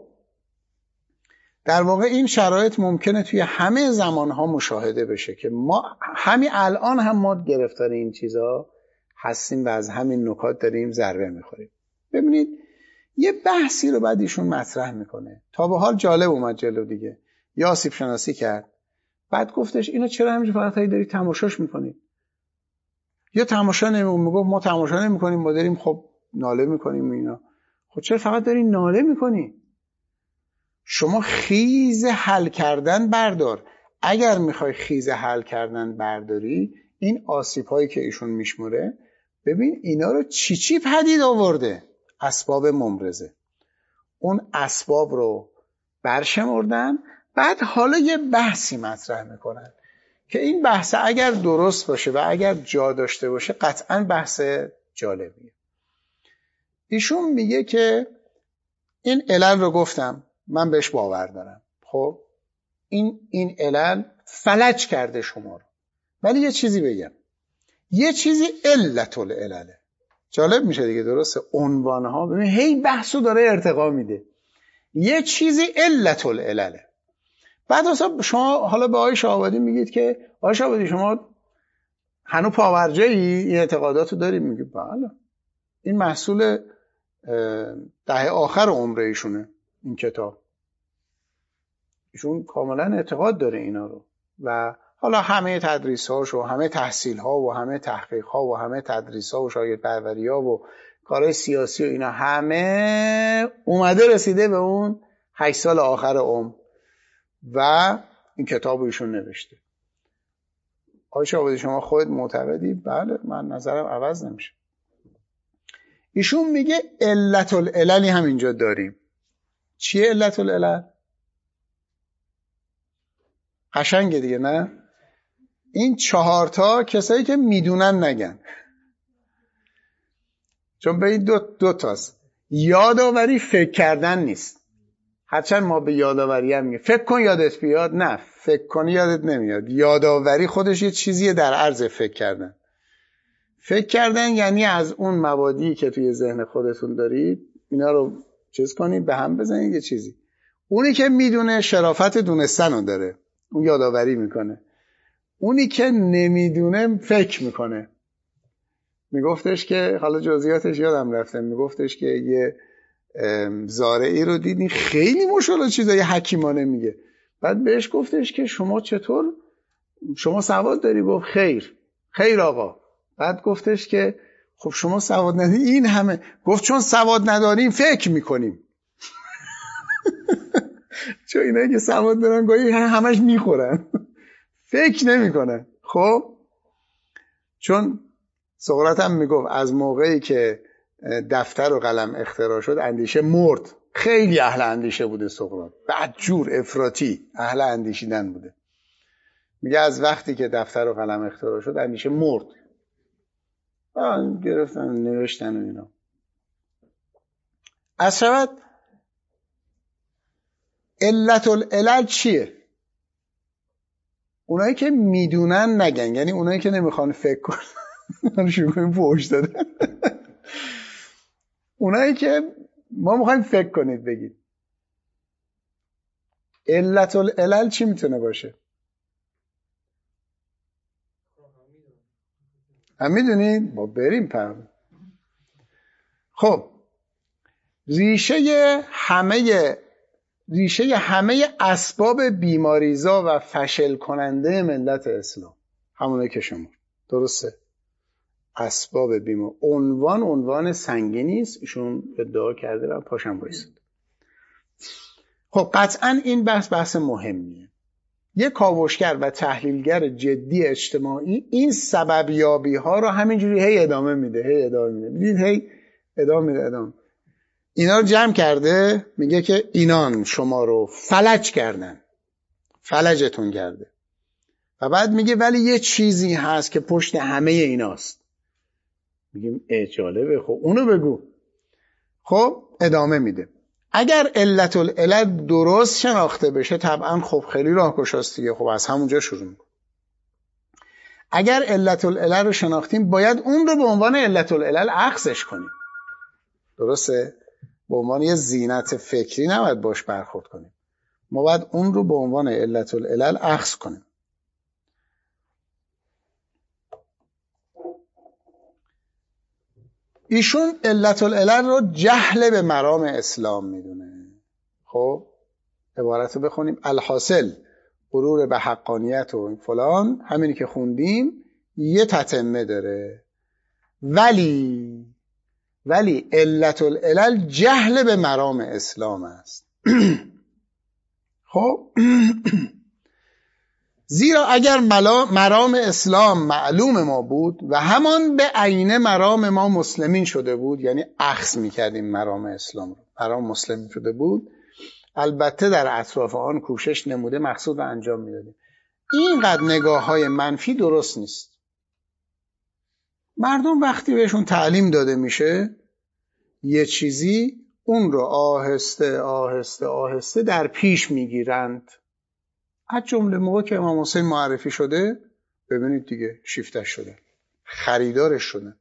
در واقع این شرایط ممکنه توی همه زمانها مشاهده بشه که ما همین الان هم ما گرفتار این چیزا هستیم و از همین نکات داریم ضربه میخوریم. ببینید یه بحثی رو بعد ایشون مطرح میکنه. تا به حال جالب اومد جلو دیگه. یا آسیب شناسی کرد. بعد گفتش اینو چرا همینجوری فقط داری تماشاش میکنید؟ یا تماشا میگفت ما تماشا نمیکنیم، ما داریم خب ناله میکنیم اینا. خب چرا فقط داری ناله میکنی؟ شما خیز حل کردن بردار. اگر میخوای خیز حل کردن برداری، این آسیب هایی که ایشون میشموره، ببین اینا رو چی پدید آورده. اسباب ممرضه. اون اسباب رو برشمردن. بعد حالا یه بحثی مطرح میکنن که این بحث اگر درست باشه و اگر جا داشته باشه قطعا بحث جالبیه. ایشون میگه که این علل رو گفتم، من بهش باور دارم. خب این علل فلج کرده شما رو. ولی یه چیزی بگم، یه چیزی علت العلله. جالب میشه دیگه، درسته؟ عنوانها ببین هی بحثو داره ارتقا میده. یه چیزی علت العلله. بعد اصلا شما حالا به آقای شاه‌آبادی میگید که آقای شاه‌آبادی شما هنو پاورجایی این اعتقاداتو دارید؟ میگه بله. این محصول دهه آخر عمر ایشونه این کتاب. ایشون کاملا اعتقاد داره اینا رو و حالا همه تدریس‌هاش و همه تحصیل‌ها و همه تحقیق‌ها و همه تدریس‌ها و شاگردپروری‌ها و کارهای سیاسی و اینا همه اومده رسیده به اون 8 سال آخر عمر و این کتاب ایشون نوشته. آقای شهابادی شما خودت معتقدی؟ بله، من نظرم عوض نمیشه. ایشون میگه علت العللی هم اینجا داریم. چیه علت العلل؟ قشنگه دیگه نه؟ این 4 تا کسایی که میدونن نگن، چون به این دو تاست. یادآوری فکر کردن نیست. هرچند ما به یادآوری هم میگه فکر کن یادت بیاد، نه، فکر کنی یادت نمیاد. یادآوری خودش یه چیزیه در عرض فکر کردن. فکر کردن یعنی از اون مبادی که توی ذهن خودتون دارید اینا رو چیز کنید، به هم بزنید یه چیزی. اونی که میدونه شرافت دونستن رو داره، اون یادآوری میکنه. اونی که نمیدونه فکر میکنه. میگفتش که حالا جزئیاتش یادم رفته، میگفتش که یه زارعی رو دیدین خیلی ماشاءالله چیزای حکیمانه میگه. بعد بهش گفتش که شما چطور، شما سواد داری؟ گفت خیر آقا. بعد گفتش که خب شما سواد نداری این همه. گفت چون سواد نداریم فکر میکنیم. چون اینا که سواد دارن گاهی همش میخورن، فکر نمیکنن. خب چون سقراط هم میگفت از موقعی که دفتر و قلم اختراع شد اندیشه مرد. خیلی اهل اندیشه بوده سقراط، بدجور افراطی اهل اندیشیدن بوده. میگه از وقتی که دفتر و قلم اختراع شد اندیشه مرد. گرفتن نوشتن و اینا. از شود علت العلل چیه؟ اونایی که میدونن نگن، یعنی اونایی که نمیخوان فکر کنن شروع کنیم فوش دادن. اونایی که ما میخوایم فکر کنید بگید علت العلل چی میتونه باشه؟ هم میدونید؟ ما بریم پرم. خب ریشه همه اسباب بیماریزا و فشل کننده ملت اسلام همونه که شما درسته. اسباب بیمار عنوان سنگینی است. ایشون ادعا کرده و پاشم بایستد. خب قطعا این بحث مهمیه. یک کاوشگر و تحلیلگر جدی اجتماعی این سببیابی ها رو همینجوری هی ادامه میده. میدید هی ادامه میده. اینا رو جمع کرده، میگه که اینان شما رو فلج کردن، فلجتون کرده. و بعد میگه ولی یه چیزی هست که پشت همه ایناست. میگیم جالبه، خب اونو بگو. خب ادامه میده. اگر علت العلل درست شناخته بشه طبعا خب خیلی راهگشاست دیگه. خب از همونجا شروع میکنه. اگر علت العلل رو شناختیم باید اون رو به عنوان علت العلل اخذش کنیم. درسته؟ به عنوان یه زینت فکری نباید باش برخورد کنیم. ما باید اون رو به عنوان علت العلل اخذ کنیم. ایشون علت العلل رو جهل به مرام اسلام میدونه. خب عبارت رو بخونیم. الحاصل غرور به حقانیت و فلان، همینی که خوندیم یه تتمه داره. ولی علت العلل جهل به مرام اسلام است. خب زیرا اگر مرام اسلام معلوم ما بود و همان به عین مرام ما مسلمین شده بود، یعنی اخذ میکردیم مرام اسلام رو، مرام مسلمین شده بود، البته در اطراف آن کوشش نموده مقصود رو انجام میدادیم. اینقدر نگاه های منفی درست نیست. مردم وقتی بهشون تعلیم داده میشه یه چیزی، اون رو آهسته آهسته آهسته در پیش میگیرند. از جمله موقع که امام حسین معرفی شده ببینید دیگه شیفتش شده، خریدارش شده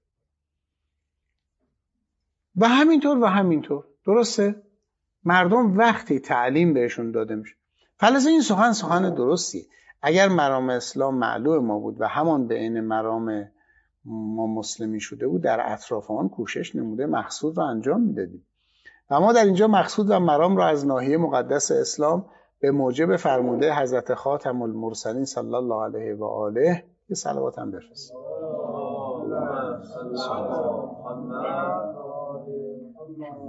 و همینطور. درسته؟ مردم وقتی تعلیم بهشون داده میشه، فلسه این سخن درستیه. اگر مرام اسلام معلوم ما بود و همان به عین مرام ما مسلمی شده بود، در اطراف آن کوشش نموده مقصود رو انجام میدادیم. و ما در اینجا مقصود و مرام رو از ناحیه مقدس اسلام به موجب فرموده حضرت خاتم المرسلین صلی الله علیه و آله یه صلوات هم بفرست.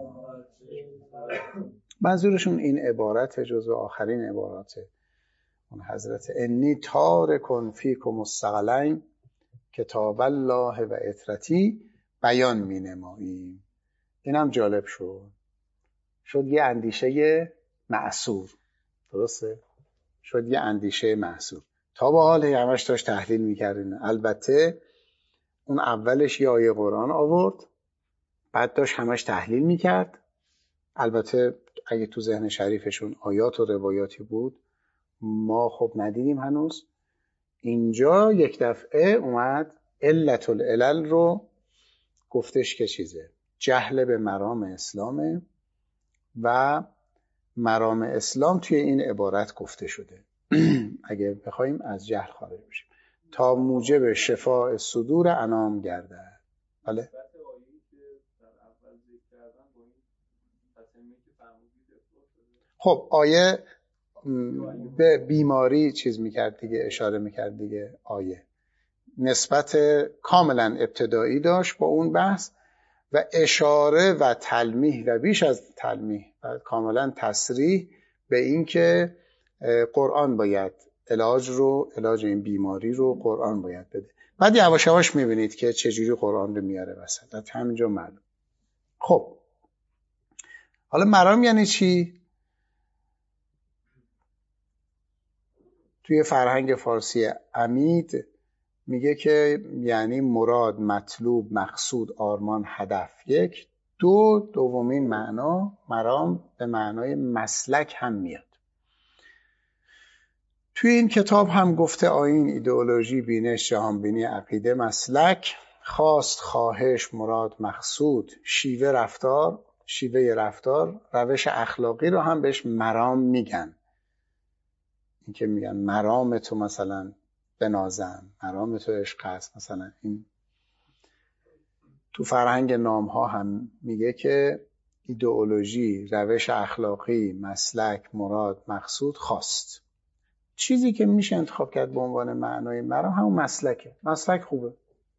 منظورشون این عبارت جزو آخرین عبارات اون حضرت انی تارکن فیکم الثقلین کتاب الله و اطرتی بیان می نماییم. اینم جالب شد یه اندیشه معصور. درسته؟ شد یه اندیشه معصور. تا به حال همش داشت تحلیل میکردین. البته اون اولش یه آیه قرآن آورد، بعد داشت همش تحلیل میکرد. البته اگه تو ذهن شریفشون آیات و روایاتی بود ما خب ندیدیم هنوز. اینجا یک دفعه اومد علت العلل رو گفتش که چیزه، جهل به مرام اسلامه و مرام اسلام توی این عبارت گفته شده. اگه بخوایم از جهل خارج بشیم تا موجب شفاء صدور انام گردد. بله. خب آیه به بیماری چیز میکرد دیگه، اشاره میکرد دیگه. آیه نسبت کاملا ابتدایی داشت با اون بحث و اشاره و تلمیح و بیش از تلمیح و کاملا تصریح به این که قرآن باید علاج این بیماری رو قرآن باید بده. بعد یواش یواش میبینید که چجوری قرآن رو میاره وسط. از همینجا معلوم. خب حالا مرام یعنی چی؟ توی فرهنگ فارسی عمید میگه که یعنی مراد، مطلوب، مقصود، آرمان، هدف. یک. دومین معنا مرام به معنای مسلک هم میاد. توی این کتاب هم گفته آیین، ایدئولوژی، بینش، جهانبینی، عقیده، مسلک، خواست، خواهش، مراد، مقصود، شیوه رفتار، روش اخلاقی رو هم بهش مرام میگن. این که میگن مرام تو مثلا بنازم، مرام تو عشق است، مثلا این تو فرهنگ نام ها هم میگه که ایدئولوژی، روش اخلاقی، مسلک، مراد، مقصود، خواست. چیزی که میشه انتخاب کرد به عنوان معنای مرام همون مسلکه. مسلک خوبه.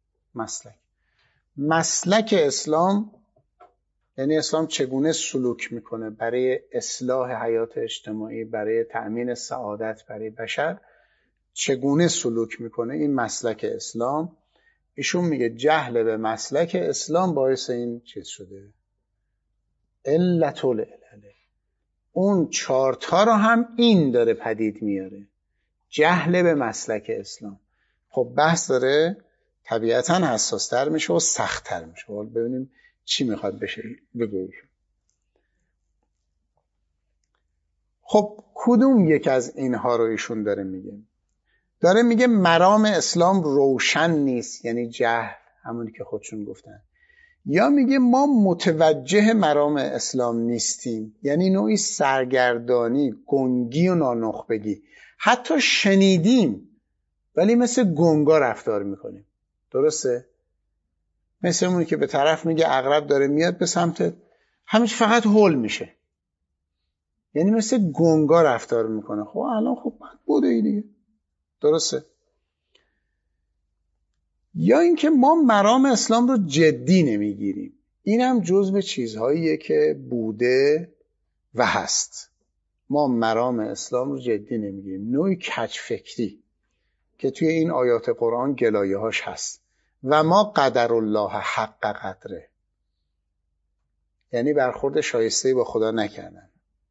مسلک اسلام یعنی اسلام چگونه سلوک میکنه برای اصلاح حیات اجتماعی، برای تأمین سعادت برای بشر، چگونه سلوک میکنه. این مسلک اسلام. ایشون میگه جهل به مسلک اسلام باعث این چیز شده، علت العلل. اون 4 تا رو هم این داره پدید میاره، جهل به مسلک اسلام. خب بحث داره طبیعتاً حساستر میشه و سخت‌تر میشه. ببینیم چی میخواد بشه بگوییم. خب کدوم یک از اینها رو ایشون داره میگه مرام اسلام روشن نیست، یعنی جهل، همونی که خودشون گفتن. یا میگه ما متوجه مرام اسلام نیستیم، یعنی نوعی سرگردانی، گنگی و نانخبگی. حتی شنیدیم ولی مثل گنگا رفتار میکنیم. درسته؟ مثل اونی که به طرف میگه عقرب داره میاد به سمتت، همینش فقط هول میشه، یعنی مثل گنگا رفتار میکنه. خب الان خب بوده ای دیگه. درسته؟ یا اینکه ما مرام اسلام رو جدی نمیگیریم. این هم جزو چیزهاییه که بوده و هست. ما مرام اسلام رو جدی نمیگیریم. نوعی کج فکری که توی این آیات قرآن گلایه هاش هست. و ما قدر الله حق قدره، یعنی برخورد شایسته با خدا نکردن،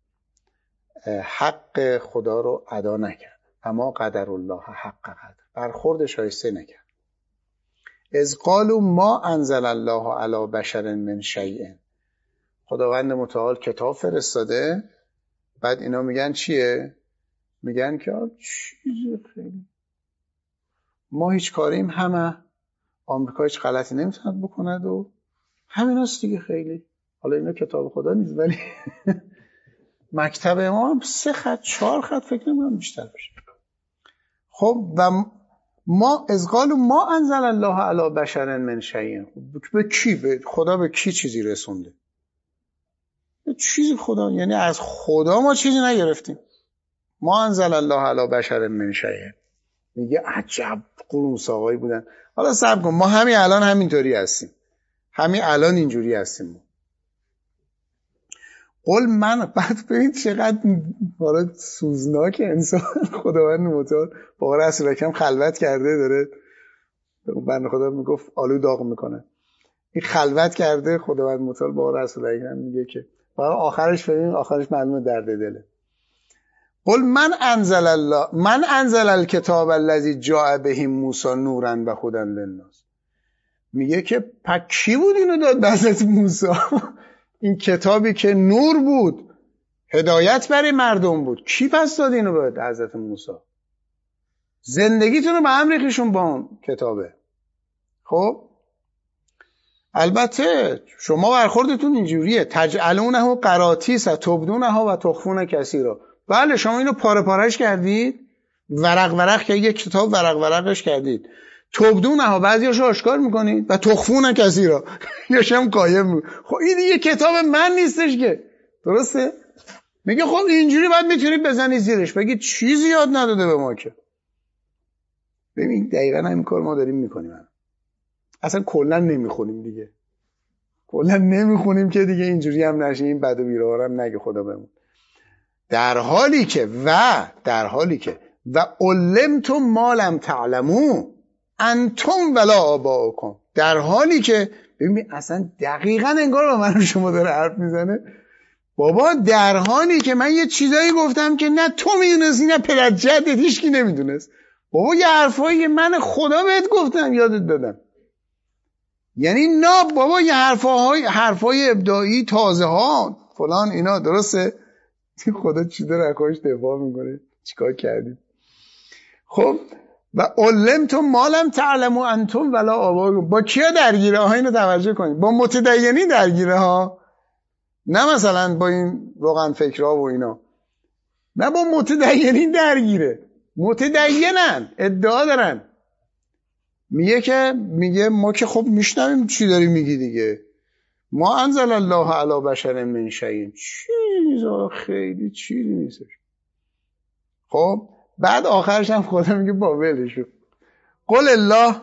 حق خدا رو ادا نکردن. و ما قدر الله حق قدر، برخورد شایسته نکردن. اذ قالوا ما انزل الله علی بشر من شیء. خداوند متعال کتاب فرستاده، بعد اینا میگن چیه؟ میگن که چیزی خیلی ما هیچ کاریم، همه آمریکا هیچ غلطی نمیتوند بکند و همین هست دیگه. خیلی حالا اینا کتاب خدا نیست ولی مکتب ما هم 3 خط 4 خط فکر نمی‌کنم بیشتر بشه. خب و ما از قالوا ما انزل الله علی بشر من شیء. به کی؟ به خدا به کی چیزی رسونده؟ به چیزی خدا، یعنی از خدا ما چیزی نگرفتیم. ما انزل الله علی بشر من شیء. میگه عجب قلوساقایی بودن. حالا صبر کن، ما همین الان همینطوری هستیم، همین الان اینجوری هستیم. قل من، بعد ببینید چقدر حالا سوزناک انسان. خداوند متعال با رسول اکرم خلوت کرده، داره بنده خدا میگفت آلو داغ میکنه، این خلوت کرده. خداوند متعال با رسول اکرم میگه که برای آخرش ببین، آخرش معلومه درد دله. قل من انزل الکتاب الذی جاء به موسی نورا و هدی للناس. میگه که کی بود اینو داد به حضرت موسی؟ این کتابی که نور بود، هدایت برای مردم بود، کی پس داد اینو به حضرت موسی؟ زندگیتون رو به هم ریختشون با اون کتابه. خب البته شما برخوردتون اینجوریه، تجعلونه قراطیس تبدونها و تخفون کثیرا. بله شما اینو پاره پارهش کردید، ورق که یک کتاب ورقش کردید، تبدونها بعضیاشو آشکار میکنید و تخفون کثیرا یاشم قایم. خب این دیگه کتاب من نیستش که، درسته؟ میگه خب اینجوری باید میتونید بزنید زیرش، بگید چیزی یاد نداده به ما که. ببین دقیقاً همین کار ما داریم میکنیم. اصلا کلا نمیخونیم دیگه، کلا نمیخونیم که دیگه اینجوری هم نشه، این بد و بیراه هم نگه خدا بمون. در حالی که و علمتم ما لم تعلموا انتم ولا آباؤکم، در حالی که ببین اصلا دقیقاً انگار با من و شما داره حرف میزنه. بابا در حالی که من یه چیزایی گفتم که نه تو میدونستی نه پدر جدت هیچکی نمیدونست. بابا یه حرفایی من خدا بهت گفتم یادت دادم. یعنی نه بابا یه حرفای ابداعی تازه ها فلان اینا، درسته؟ خدا چی داره اکاش دفاع میکنه، چیکار کردید؟ خب و علمتم ما لم تعلموا انتم ولا آباؤکم. با کیا درگیره ها؟ اینو توجه کنید، با متدینی درگیره ها، نه مثلا با این روغن فکرها و اینا، نه با متدینی درگیره. متدینن، ادعا دارن، میگه ما که خب میشنویم چی داری میگی دیگه، ما انزل الله علی بشر من شیء، چیزا خیلی چیزی نیستش. خب بعد آخرش هم خدا میگه با ولشو، قل الله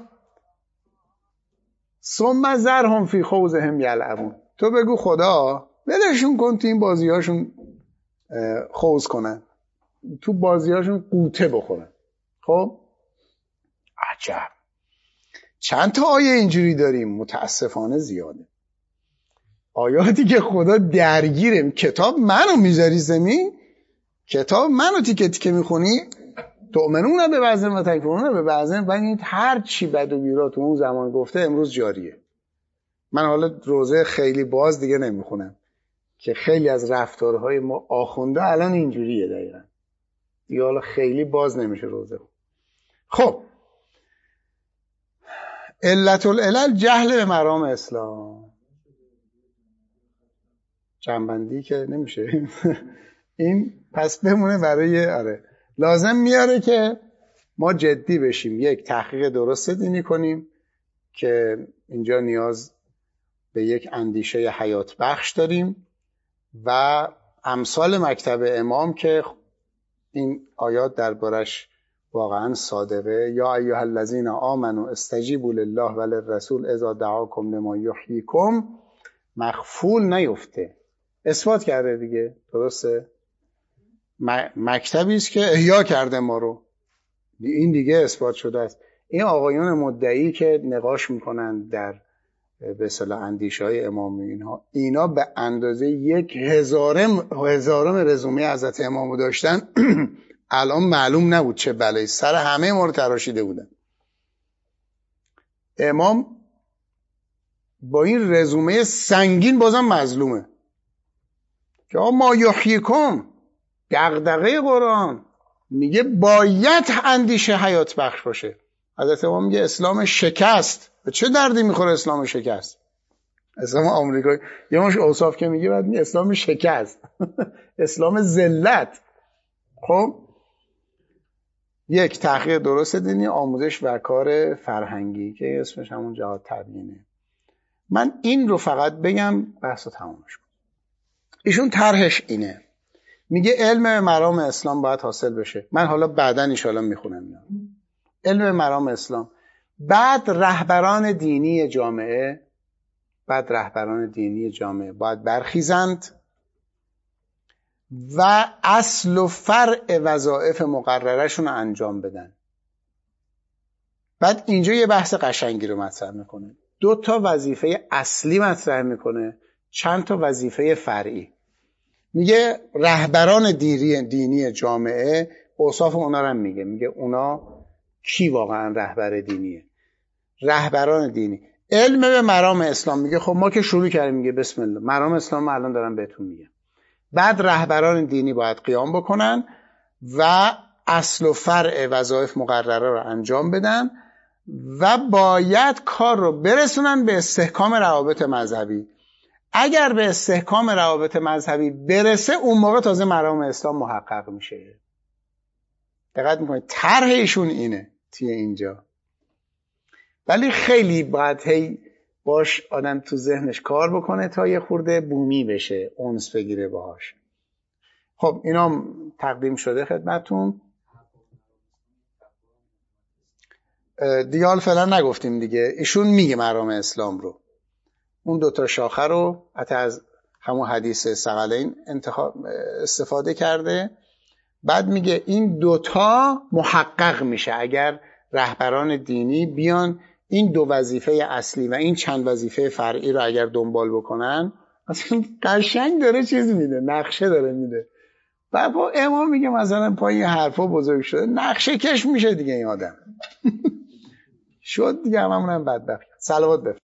ثم ذرهم فی خوضهم یلعبون. تو بگو خدا ولشون کن تو این بازیاشون خوض کنن، تو بازیاشون قوطه بخورن. خب عجب، چند تا آیه اینجوری داریم، متاسفانه زیاده. آیاتی که خدا درگیره، کتاب منو میذاری زمین، کتاب منو تیکه تیکه میخونی، تؤمنون به بعض و تکفرون به بعض، و این هر چی بد و بیرا تو اون زمان گفته امروز جاریه. من حالا روزه خیلی باز دیگه نمیخونم که خیلی از رفتارهای ما آخونده الان اینجوریه دقیقا دیگه، حالا خیلی باز نمیشه روزه. خب علت العلل جهل به مرام اسلام، جنبندی که نمیشه این پس بمونه برای لازم میاره که ما جدی بشیم، یک تحقیق درست دینی کنیم که اینجا نیاز به یک اندیشه حیات بخش داریم و امثال مکتب امام که این آیات دربارش واقعا صادقه. یا ایها الذین آمنوا استجیبوا لله و للرسول اذا دعاکم لما یحییکم، مغفول نیفته، اثبات کرده دیگه، درسته؟ مکتبی است که احیا کرده ما رو، این دیگه اثبات شده است. این آقایون مدعی که نقاش میکنن در به اصطلاح اندیشه‌های امامی، اینا به اندازه 1000 رزومه حضرت امامو داشتن الان معلوم نبود چه بلایی سر همه ما رو تراشیده بودن. امام با این رزومه سنگین بازم مظلومه که ما یحییکم، دغدغه قرآن میگه باید اندیشه حیات بخش باشه. حضرت امام میگه اسلام شکست، به چه دردی میخوره اسلام شکست؟ اسلام آمریکایی یه مش اوصاف که میگه بعد میگه اسلام شکست اسلام ذلت. خب یک تحقیق درست دینی، آموزش و کار فرهنگی که اسمش همون جهاد تبیینه. من این رو فقط بگم بحث رو تمامش کنم. ایشون طرحش اینه، میگه علم مرام اسلام باید حاصل بشه. من حالا بعداً ان شاءالله میخونم اینا. علم مرام اسلام، بعد رهبران دینی جامعه باید برخیزند و اصل و فرع وظایف مقررهشون رو انجام بدن. بعد اینجا یه بحث قشنگی رو مطرح میکنه. 2 وظیفه اصلی مطرح میکنه، چند تا وظیفه فرعی. میگه رهبران دینی جامعه، اوصاف اونا رو میگه اونا کی واقعا رهبر دینیه؟ رهبران دینی علم به مرام اسلام. میگه خب ما که شروع کردیم، میگه بسم الله، مرام اسلام الان دارم بهتون میگم. بعد رهبران دینی باید قیام بکنن و اصل و فرع وظایف مقرره رو انجام بدن و باید کار رو برسونن به استحکام روابط مذهبی. اگر به استحکام روابط مذهبی برسه، اون موقع تازه مرام اسلام محقق میشه. دقت میکنید طرح ایشون اینه توی اینجا، ولی خیلی باید باش آدم تو ذهنش کار بکنه تا یه خورده بومی بشه، اونس بگیره باهاش. خب اینا تقدیم شده خدمتون. دیگه حال فعلا نگفتیم دیگه. ایشون میگه مرام اسلام رو، اون 2 شاخه رو حتی از همون حدیث ثقلین استفاده کرده. بعد میگه این 2 محقق میشه اگر رهبران دینی بیان این 2 وظیفه اصلی و این چند وظیفه فرعی رو اگر دنبال بکنن. اصلا قشنگ داره چیز میده، نقشه داره میده. بعد امام میگه مثلا پای حرفا بزرگ شده، نقشه کش میشه دیگه این آدم. شد دیگه، هممونم بدبخت. صلوات بفرست.